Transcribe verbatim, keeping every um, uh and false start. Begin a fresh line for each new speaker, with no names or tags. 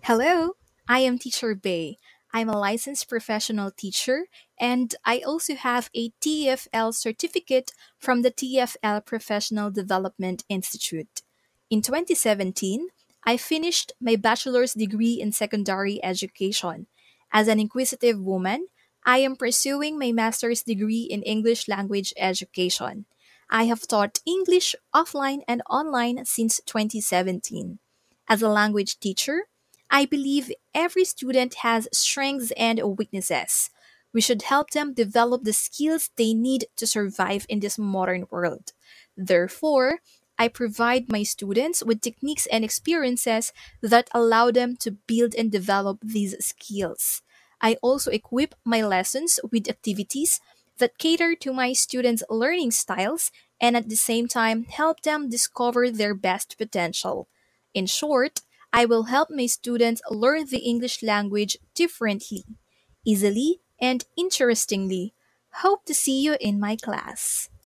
Hello, I am Teacher Bay. I'm a licensed professional teacher and I also have a T F L certificate from the T F L Professional Development Institute. In twenty seventeen, I finished my bachelor's degree in secondary education. As an inquisitive woman, I am pursuing my master's degree in English language education. I have taught English offline and online since twenty seventeen. As a language teacher, I believe every student has strengths and weaknesses. We should help them develop the skills they need to survive in this modern world. Therefore, I provide my students with techniques and experiences that allow them to build and develop these skills. I also equip my lessons with activities that cater to my students' learning styles and at the same time help them discover their best potential. In short, I will help my students learn the English language differently, easily, and interestingly. Hope to see you in my class.